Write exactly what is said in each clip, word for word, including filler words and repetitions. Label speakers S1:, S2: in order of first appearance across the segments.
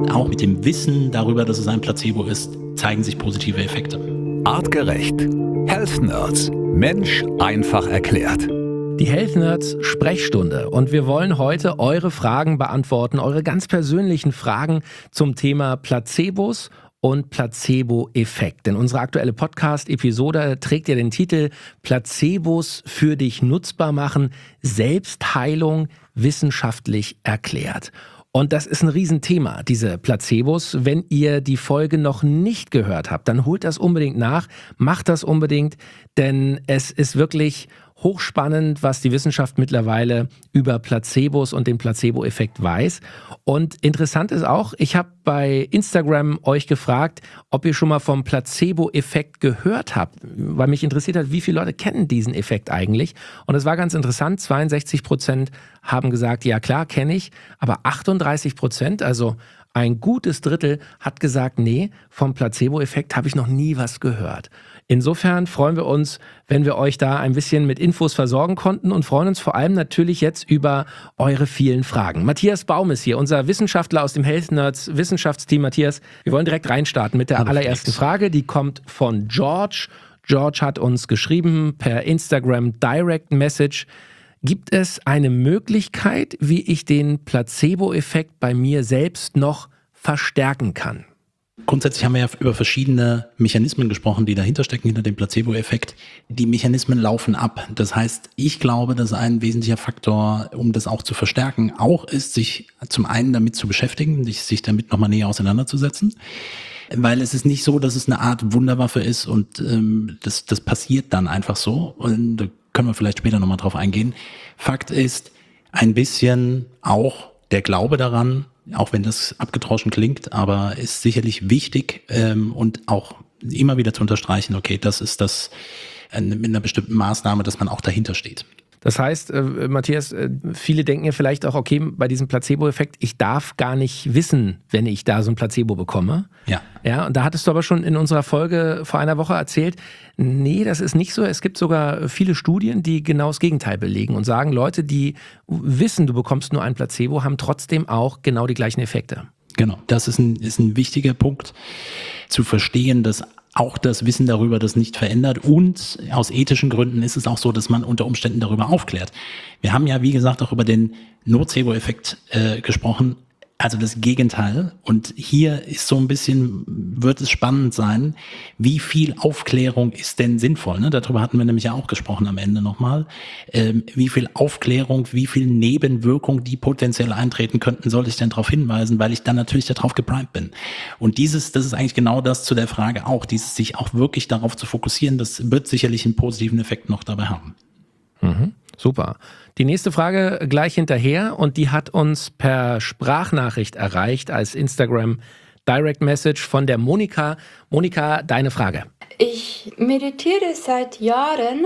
S1: auch mit dem Wissen darüber, dass es ein Placebo ist, zeigen sich positive Effekte.
S2: Artgerecht. Health Nerds. Mensch einfach erklärt.
S3: Die Health Nerds Sprechstunde und wir wollen heute eure Fragen beantworten, eure ganz persönlichen Fragen zum Thema Placebos und Placebo-Effekt. Denn unsere aktuelle Podcast-Episode trägt ja den Titel Placebos für dich nutzbar machen, Selbstheilung wissenschaftlich erklärt. Und das ist ein Riesenthema, diese Placebos. Wenn ihr die Folge noch nicht gehört habt, dann holt das unbedingt nach, macht das unbedingt, denn es ist wirklich hochspannend, was die Wissenschaft mittlerweile über Placebos und den Placebo-Effekt weiß. Und interessant ist auch, ich habe bei Instagram euch gefragt, ob ihr schon mal vom Placebo-Effekt gehört habt, weil mich interessiert hat, wie viele Leute kennen diesen Effekt eigentlich. Und es war ganz interessant, zweiundsechzig Prozent haben gesagt, ja klar, kenne ich, aber achtunddreißig Prozent, also ein gutes Drittel, hat gesagt, nee, vom Placebo-Effekt habe ich noch nie was gehört. Insofern freuen wir uns, wenn wir euch da ein bisschen mit Infos versorgen konnten und freuen uns vor allem natürlich jetzt über eure vielen Fragen. Matthias Baum ist hier, unser Wissenschaftler aus dem Health Nerds Wissenschaftsteam. Matthias, wir wollen direkt reinstarten mit der
S1: Hallo,
S3: allerersten
S1: Felix.
S3: Frage. Die kommt von George. George hat uns geschrieben per Instagram Direct Message. Gibt es eine Möglichkeit, wie ich den Placebo-Effekt bei mir selbst noch verstärken kann?
S1: Grundsätzlich haben wir ja über verschiedene Mechanismen gesprochen, die dahinter stecken, hinter dem Placebo-Effekt. Die Mechanismen laufen ab. Das heißt, ich glaube, dass ein wesentlicher Faktor, um das auch zu verstärken, auch ist, sich zum einen damit zu beschäftigen, sich, sich damit nochmal näher auseinanderzusetzen. Weil es ist nicht so, dass es eine Art Wunderwaffe ist und ähm, das, das passiert dann einfach so. Und da können wir vielleicht später nochmal drauf eingehen. Fakt ist, ein bisschen auch der Glaube daran, auch wenn das abgedroschen klingt, aber ist sicherlich wichtig ähm, und auch immer wieder zu unterstreichen, okay, das ist das äh, mit einer bestimmten Maßnahme, dass man auch dahinter steht.
S3: Das heißt, äh, Matthias, äh, viele denken ja vielleicht auch, okay, bei diesem Placebo-Effekt, ich darf gar nicht wissen, wenn ich da so ein Placebo bekomme.
S1: Ja.
S3: Ja, und da hattest du aber schon in unserer Folge vor einer Woche erzählt, nee, das ist nicht so. Es gibt sogar viele Studien, die genau das Gegenteil belegen und sagen, Leute, die wissen, du bekommst nur ein Placebo, haben trotzdem auch genau die gleichen Effekte.
S1: Genau, das ist ein, ist ein wichtiger Punkt, zu verstehen, dass auch das Wissen darüber das nicht verändert und aus ethischen Gründen ist es auch so, dass man unter Umständen darüber aufklärt. Wir haben ja, wie gesagt, auch über den Nocebo-Effekt äh, gesprochen, also das Gegenteil. Und hier ist so ein bisschen, wird es spannend sein, wie viel Aufklärung ist denn sinnvoll? Ne? Darüber hatten wir nämlich ja auch gesprochen am Ende nochmal. Ähm, wie viel Aufklärung, wie viel Nebenwirkung, die potenziell eintreten könnten, soll ich denn darauf hinweisen, weil ich dann natürlich darauf geprimed bin. Und dieses, das ist eigentlich genau das zu der Frage auch, dieses sich auch wirklich darauf zu fokussieren, das wird sicherlich einen positiven Effekt noch dabei haben.
S3: Mhm, super. Die nächste Frage gleich hinterher und die hat uns per Sprachnachricht erreicht als Instagram Direct Message von der Monika. Monika, deine Frage.
S4: Ich meditiere seit Jahren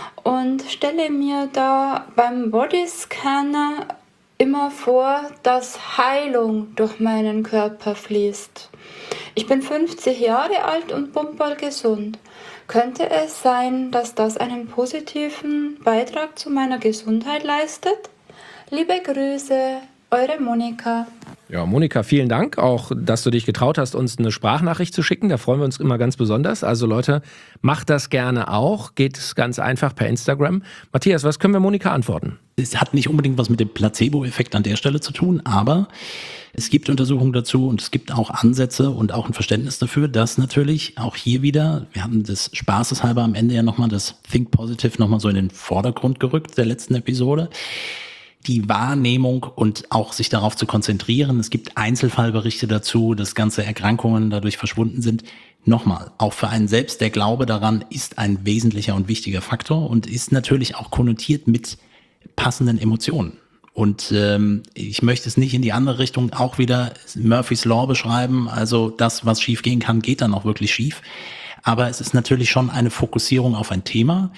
S4: und stelle mir da beim Bodyscan immer vor, dass Heilung durch meinen Körper fließt. Ich bin fünfzig Jahre alt und pumperl gesund. Könnte es sein, dass das einen positiven Beitrag zu meiner Gesundheit leistet? Liebe Grüße, eure Monika.
S3: Ja, Monika, vielen Dank auch, dass du dich getraut hast, uns eine Sprachnachricht zu schicken. Da freuen wir uns immer ganz besonders. Also Leute, macht das gerne auch. Geht es ganz einfach per Instagram. Matthias, was können wir Monika antworten?
S1: Es hat nicht unbedingt was mit dem Placebo-Effekt an der Stelle zu tun, aber es gibt Untersuchungen dazu und es gibt auch Ansätze und auch ein Verständnis dafür, dass natürlich auch hier wieder, wir haben das spaßeshalber am Ende ja nochmal das Think Positive nochmal so in den Vordergrund gerückt der letzten Episode, die Wahrnehmung und auch sich darauf zu konzentrieren. Es gibt Einzelfallberichte dazu, dass ganze Erkrankungen dadurch verschwunden sind. Nochmal, auch für einen selbst, der Glaube daran ist ein wesentlicher und wichtiger Faktor und ist natürlich auch konnotiert mit passenden Emotionen. Und ähm, ich möchte es nicht in die andere Richtung auch wieder Murphy's Law beschreiben. Also das, was schief gehen kann, geht dann auch wirklich schief. Aber es ist natürlich schon eine Fokussierung auf ein Thema.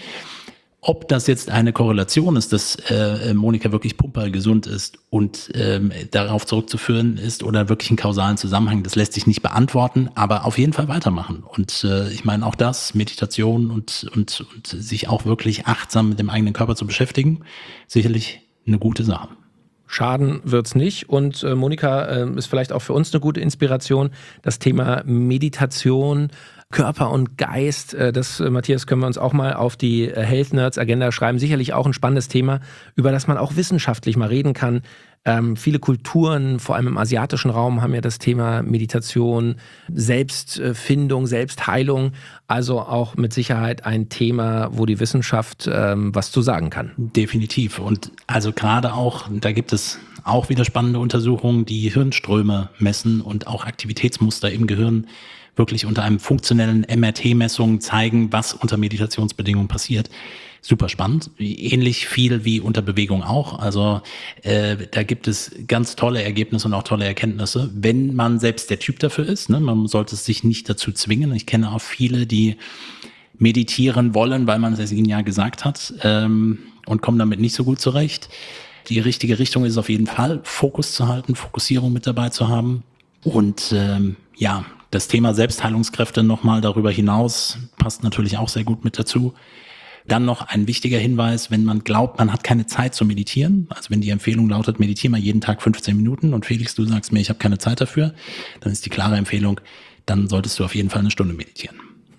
S1: Ob das jetzt eine Korrelation ist, dass äh, Monika wirklich pumperl gesund ist und ähm, darauf zurückzuführen ist oder wirklich einen kausalen Zusammenhang, das lässt sich nicht beantworten, aber auf jeden Fall weitermachen. Und äh, ich meine auch das, Meditation und, und, und sich auch wirklich achtsam mit dem eigenen Körper zu beschäftigen, sicherlich eine gute Sache.
S3: Schaden wird's nicht. Und äh, Monika, äh, ist vielleicht auch für uns eine gute Inspiration, das Thema Meditation, Körper und Geist, äh, das, äh, Matthias, können wir uns auch mal auf die äh, Health Nerds Agenda schreiben. Sicherlich auch ein spannendes Thema, über das man auch wissenschaftlich mal reden kann. Ähm, viele Kulturen, vor allem im asiatischen Raum, haben ja das Thema Meditation, Selbstfindung, Selbstheilung. Also auch mit Sicherheit ein Thema, wo die Wissenschaft ähm, was zu sagen kann.
S1: Definitiv. Und also gerade auch, da gibt es auch wieder spannende Untersuchungen, die Hirnströme messen und auch Aktivitätsmuster im Gehirn wirklich unter einem funktionellen M R T-Messung zeigen, was unter Meditationsbedingungen passiert. Super spannend, ähnlich viel wie unter Bewegung auch. Also äh, da gibt es ganz tolle Ergebnisse und auch tolle Erkenntnisse, wenn man selbst der Typ dafür ist. Ne? Man sollte es sich nicht dazu zwingen. Ich kenne auch viele, die meditieren wollen, weil man es ihnen ja gesagt hat, ähm, und kommen damit nicht so gut zurecht. Die richtige Richtung ist auf jeden Fall, Fokus zu halten, Fokussierung mit dabei zu haben. Und ähm, ja, das Thema Selbstheilungskräfte nochmal darüber hinaus passt natürlich auch sehr gut mit dazu. Dann noch ein wichtiger Hinweis, wenn man glaubt, man hat keine Zeit zu meditieren, also wenn die Empfehlung lautet, meditiere mal jeden Tag fünfzehn Minuten und Felix, du sagst mir, ich habe keine Zeit dafür, dann ist die klare Empfehlung, dann solltest du auf jeden Fall eine Stunde meditieren.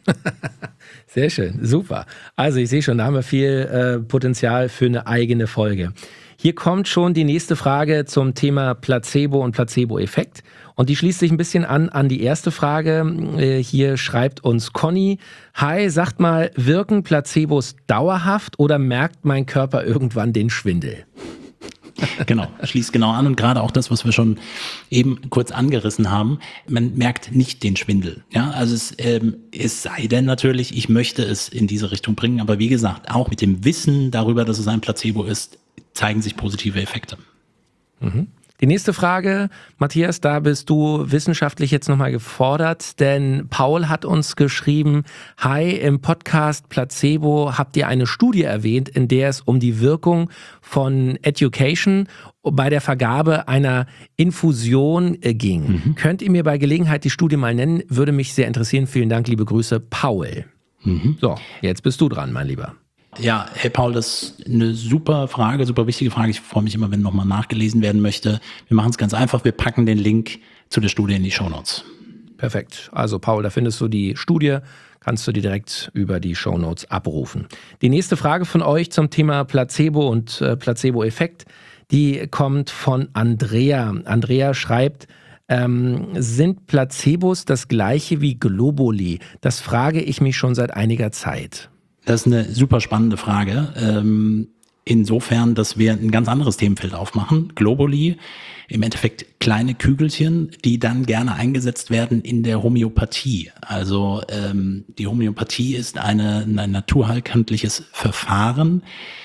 S3: Sehr schön, super. Also ich sehe schon, da haben wir viel äh, Potenzial für eine eigene Folge. Hier kommt schon die nächste Frage zum Thema Placebo und Placebo-Effekt. Und die schließt sich ein bisschen an an die erste Frage. Hier schreibt uns Conny: Hi, sagt mal, wirken Placebos dauerhaft oder merkt mein Körper irgendwann den Schwindel?
S1: Genau, schließt genau an und gerade auch das, was wir schon eben kurz angerissen haben, man merkt nicht den Schwindel. Ja, also es, ähm, es sei denn natürlich, ich möchte es in diese Richtung bringen, aber wie gesagt, auch mit dem Wissen darüber, dass es ein Placebo ist, zeigen sich positive Effekte.
S3: Mhm. Die nächste Frage, Matthias, da bist du wissenschaftlich jetzt nochmal gefordert, denn Paul hat uns geschrieben: Hi, im Podcast Placebo habt ihr eine Studie erwähnt, in der es um die Wirkung von Education bei der Vergabe einer Infusion ging. Mhm. Könnt ihr mir bei Gelegenheit die Studie mal nennen? Würde mich sehr interessieren. Vielen Dank, liebe Grüße, Paul. Mhm. So, jetzt bist du dran, mein Lieber.
S1: Ja, hey Paul, das ist eine super Frage, super wichtige Frage. Ich freue mich immer, wenn nochmal nachgelesen werden möchte. Wir machen es ganz einfach, wir packen den Link zu der Studie in die Shownotes.
S3: Perfekt. Also Paul, da findest du die Studie, kannst du die direkt über die Shownotes abrufen. Die nächste Frage von euch zum Thema Placebo und äh, Placebo-Effekt, die kommt von Andrea. Andrea schreibt: Ähm, sind Placebos das gleiche wie Globuli? Das frage ich mich schon seit einiger Zeit.
S1: Das ist eine super spannende Frage. Ähm, insofern, dass wir ein ganz anderes Themenfeld aufmachen. Globuli, im Endeffekt kleine Kügelchen, die dann gerne eingesetzt werden in der Homöopathie. Also ähm, die Homöopathie ist eine, ein naturheilkundliches Verfahren,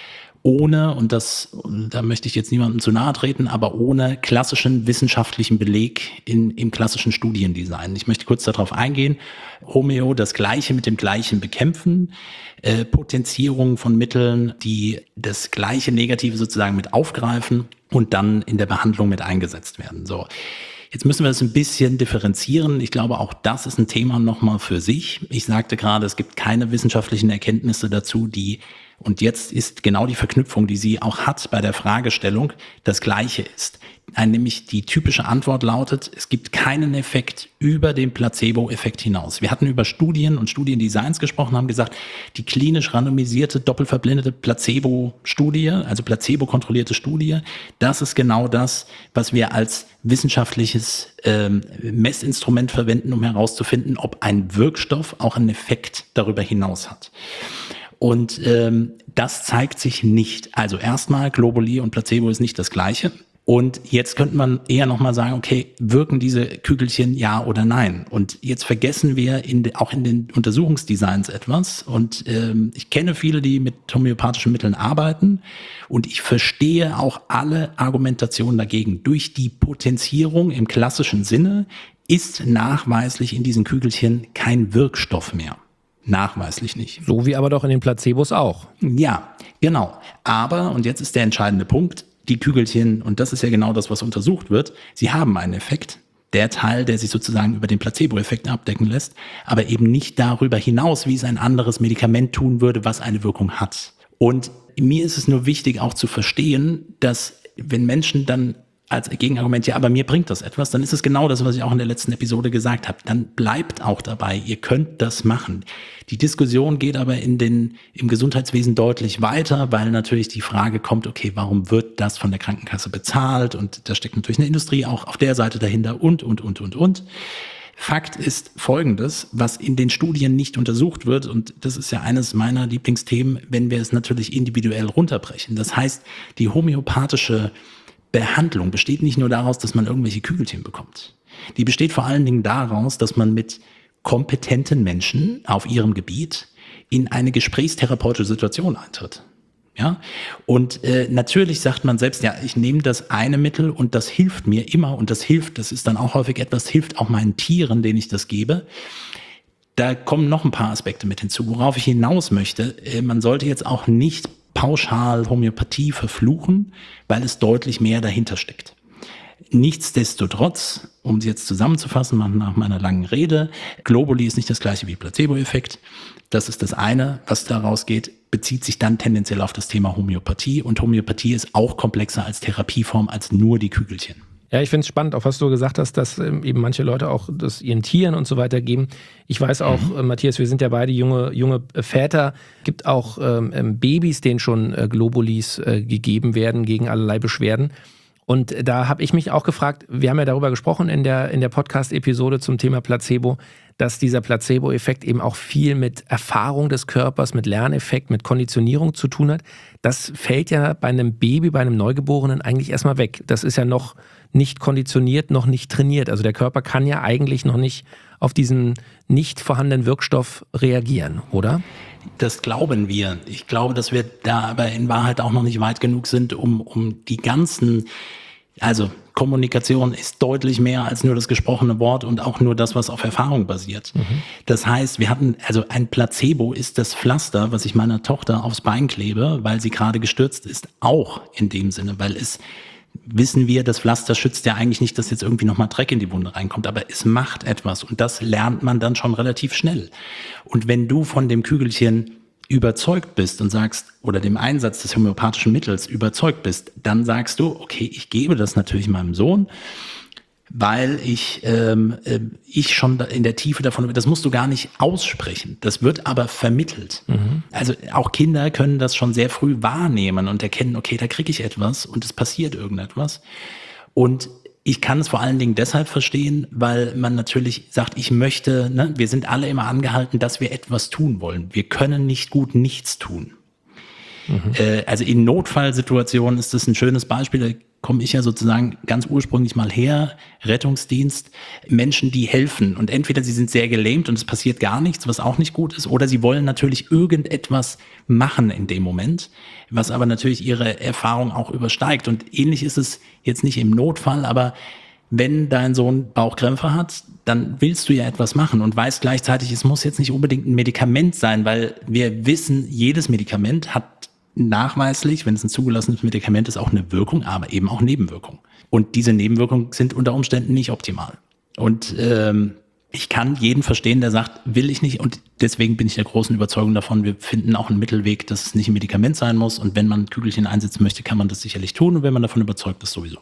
S1: ohne, und das, da möchte ich jetzt niemandem zu nahe treten, aber ohne klassischen wissenschaftlichen Beleg in, im klassischen Studiendesign. Ich möchte kurz darauf eingehen. Homöo, das Gleiche mit dem Gleichen bekämpfen, äh, Potenzierung von Mitteln, die das gleiche Negative sozusagen mit aufgreifen und dann in der Behandlung mit eingesetzt werden. So. Jetzt müssen wir das ein bisschen differenzieren. Ich glaube, auch das ist ein Thema nochmal für sich. Ich sagte gerade, es gibt keine wissenschaftlichen Erkenntnisse dazu, die, und jetzt ist genau die Verknüpfung, die sie auch hat bei der Fragestellung, das Gleiche ist. Nämlich die typische Antwort lautet, es gibt keinen Effekt über den Placebo-Effekt hinaus. Wir hatten über Studien und Studiendesigns gesprochen, haben gesagt, die klinisch randomisierte, doppelverblindete Placebo-Studie, also placebo-kontrollierte Studie, das ist genau das, was wir als wissenschaftliches ähm, Messinstrument verwenden, um herauszufinden, ob ein Wirkstoff auch einen Effekt darüber hinaus hat. Und ähm, das zeigt sich nicht. Also erstmal, Globuli und Placebo ist nicht das Gleiche. Und jetzt könnte man eher nochmal sagen, okay, wirken diese Kügelchen ja oder nein? Und jetzt vergessen wir in de, auch in den Untersuchungsdesigns etwas. Und ähm, ich kenne viele, die mit homöopathischen Mitteln arbeiten. Und ich verstehe auch alle Argumentationen dagegen. Durch die Potenzierung im klassischen Sinne ist nachweislich in diesen Kügelchen kein Wirkstoff mehr. Nachweislich nicht.
S3: So wie aber doch in den Placebos auch.
S1: Ja, genau. Aber, und jetzt ist der entscheidende Punkt, die Kügelchen, und das ist ja genau das, was untersucht wird, sie haben einen Effekt, der Teil, der sich sozusagen über den Placebo-Effekt abdecken lässt, aber eben nicht darüber hinaus, wie es ein anderes Medikament tun würde, was eine Wirkung hat. Und mir ist es nur wichtig auch zu verstehen, dass wenn Menschen dann als Gegenargument, ja, aber mir bringt das etwas, dann ist es genau das, was ich auch in der letzten Episode gesagt habe. Dann bleibt auch dabei, ihr könnt das machen. Die Diskussion geht aber in den, im Gesundheitswesen deutlich weiter, weil natürlich die Frage kommt, okay, warum wird das von der Krankenkasse bezahlt? Und da steckt natürlich eine Industrie auch auf der Seite dahinter und, und, und, und, und. Fakt ist Folgendes, was in den Studien nicht untersucht wird, und das ist ja eines meiner Lieblingsthemen, wenn wir es natürlich individuell runterbrechen. Das heißt, die homöopathische Behandlung besteht nicht nur daraus, dass man irgendwelche Kügelchen bekommt. Die besteht vor allen Dingen daraus, dass man mit kompetenten Menschen auf ihrem Gebiet in eine gesprächstherapeutische Situation eintritt. Ja? Und äh, natürlich sagt man selbst, ja, ich nehme das eine Mittel und das hilft mir immer und das hilft, das ist dann auch häufig etwas, hilft auch meinen Tieren, denen ich das gebe. Da kommen noch ein paar Aspekte mit hinzu. Worauf ich hinaus möchte, äh, man sollte jetzt auch nicht pauschal Homöopathie verfluchen, weil es deutlich mehr dahinter steckt. Nichtsdestotrotz, um es jetzt zusammenzufassen, nach meiner langen Rede, Globuli ist nicht das gleiche wie Placebo-Effekt. Das ist das eine, was daraus geht, bezieht sich dann tendenziell auf das Thema Homöopathie. Und Homöopathie ist auch komplexer als Therapieform, als nur die Kügelchen.
S3: Ja, ich finde es spannend, auch was du gesagt hast, dass ähm, eben manche Leute auch das ihren Tieren und so weiter geben. Ich weiß auch, mhm. äh, Matthias, wir sind ja beide junge, junge Väter. Gibt auch ähm, Babys, denen schon äh, Globulis äh, gegeben werden gegen allerlei Beschwerden. Und da habe ich mich auch gefragt, wir haben ja darüber gesprochen in der, in der Podcast-Episode zum Thema Placebo, dass dieser Placebo-Effekt eben auch viel mit Erfahrung des Körpers, mit Lerneffekt, mit Konditionierung zu tun hat. Das fällt ja bei einem Baby, bei einem Neugeborenen eigentlich erstmal weg. Das ist ja noch nicht konditioniert, noch nicht trainiert. Also der Körper kann ja eigentlich noch nicht auf diesen nicht vorhandenen Wirkstoff reagieren, oder?
S1: Das glauben wir. Ich glaube, dass wir da aber in Wahrheit auch noch nicht weit genug sind, um, um die ganzen, also Kommunikation ist deutlich mehr als nur das gesprochene Wort und auch nur das, was auf Erfahrung basiert. Mhm. Das heißt, wir hatten, also ein Placebo ist das Pflaster, was ich meiner Tochter aufs Bein klebe, weil sie gerade gestürzt ist, auch in dem Sinne, weil es wissen wir, das Pflaster schützt ja eigentlich nicht, dass jetzt irgendwie nochmal Dreck in die Wunde reinkommt, aber es macht etwas und das lernt man dann schon relativ schnell. Und wenn du von dem Kügelchen überzeugt bist und sagst, oder dem Einsatz des homöopathischen Mittels überzeugt bist, dann sagst du, okay, ich gebe das natürlich meinem Sohn, weil ich, ähm, äh, ich schon in der Tiefe davon, das musst du gar nicht aussprechen, das wird aber vermittelt. Mhm. Also auch Kinder können das schon sehr früh wahrnehmen und erkennen, okay, da kriege ich etwas und es passiert irgendetwas. Und ich kann es vor allen Dingen deshalb verstehen, weil man natürlich sagt, ich möchte, ne, wir sind alle immer angehalten, dass wir etwas tun wollen. Wir können nicht gut nichts tun. Mhm. Äh, also in Notfallsituationen ist das ein schönes Beispiel, da komme ich ja sozusagen ganz ursprünglich mal her, Rettungsdienst, Menschen, die helfen und entweder sie sind sehr gelähmt und es passiert gar nichts, was auch nicht gut ist, oder sie wollen natürlich irgendetwas machen in dem Moment, was aber natürlich ihre Erfahrung auch übersteigt. Und ähnlich ist es jetzt nicht im Notfall, aber wenn dein Sohn Bauchkrämpfe hat, dann willst du ja etwas machen und weißt gleichzeitig, es muss jetzt nicht unbedingt ein Medikament sein, weil wir wissen, jedes Medikament hat nachweislich, wenn es ein zugelassenes Medikament ist, auch eine Wirkung, aber eben auch Nebenwirkungen. Und diese Nebenwirkungen sind unter Umständen nicht optimal. Und ähm, ich kann jeden verstehen, der sagt, will ich nicht. Und deswegen bin ich der großen Überzeugung davon, wir finden auch einen Mittelweg, dass es nicht ein Medikament sein muss. Und wenn man Kügelchen einsetzen möchte, kann man das sicherlich tun. Und wenn man davon überzeugt ist, sowieso.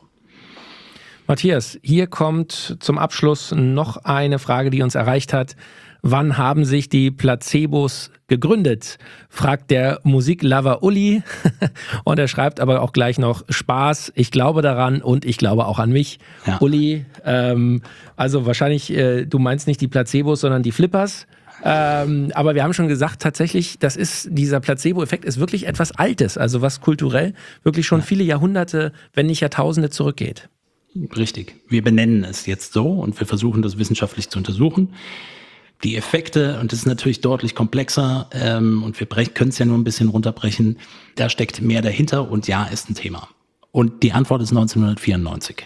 S3: Matthias, hier kommt zum Abschluss noch eine Frage, die uns erreicht hat. Wann haben sich die Placebos gegründet? Fragt der Musiklover Uli. Und er schreibt aber auch gleich noch Spaß, ich glaube daran und ich glaube auch an mich. Ja. Uli, ähm, also wahrscheinlich, äh, du meinst nicht die Placebos, sondern die Flippers. Ähm, aber wir haben schon gesagt, tatsächlich, das ist, dieser Placebo-Effekt ist wirklich etwas Altes, also was kulturell wirklich schon viele Jahrhunderte, wenn nicht Jahrtausende zurückgeht.
S1: Richtig. Wir benennen es jetzt so und wir versuchen das wissenschaftlich zu untersuchen. Die Effekte, und das ist natürlich deutlich komplexer, ähm, und wir können es ja nur ein bisschen runterbrechen, da steckt mehr dahinter und ja, ist ein Thema. Und die Antwort ist neunzehnhundertvierundneunzig.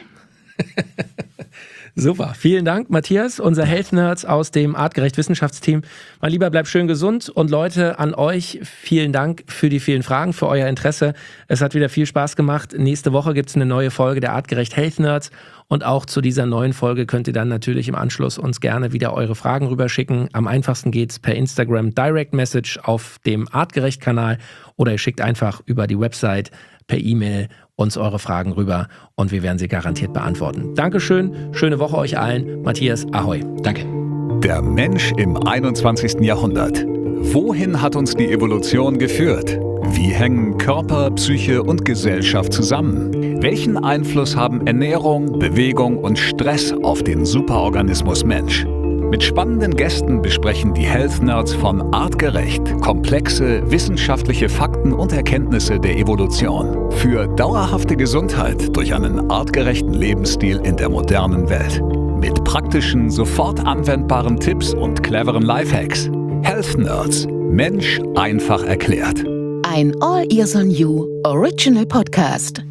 S3: Super, vielen Dank, Matthias, unser Health Nerds aus dem Artgerecht Wissenschaftsteam. Mein Lieber, bleib schön gesund und Leute, an euch vielen Dank für die vielen Fragen, für euer Interesse. Es hat wieder viel Spaß gemacht. Nächste Woche gibt es eine neue Folge der Artgerecht Health Nerds Und auch zu dieser neuen Folge könnt ihr dann natürlich im Anschluss uns gerne wieder eure Fragen rüberschicken. Am einfachsten geht's per Instagram Direct Message auf dem Artgerecht-Kanal oder ihr schickt einfach über die Website per E-Mail uns eure Fragen rüber und wir werden sie garantiert beantworten. Dankeschön, schöne Woche euch allen. Matthias, ahoi.
S1: Danke.
S2: Der Mensch im einundzwanzigsten Jahrhundert. Wohin hat uns die Evolution geführt? Wie hängen Körper, Psyche und Gesellschaft zusammen? Welchen Einfluss haben Ernährung, Bewegung und Stress auf den Superorganismus Mensch? Mit spannenden Gästen besprechen die Health Nerds von Artgerecht komplexe wissenschaftliche Fakten und Erkenntnisse der Evolution für dauerhafte Gesundheit durch einen artgerechten Lebensstil in der modernen Welt. Mit praktischen, sofort anwendbaren Tipps und cleveren Lifehacks. Health Nerds. Mensch einfach erklärt.
S5: Ein All Ears on You Original Podcast.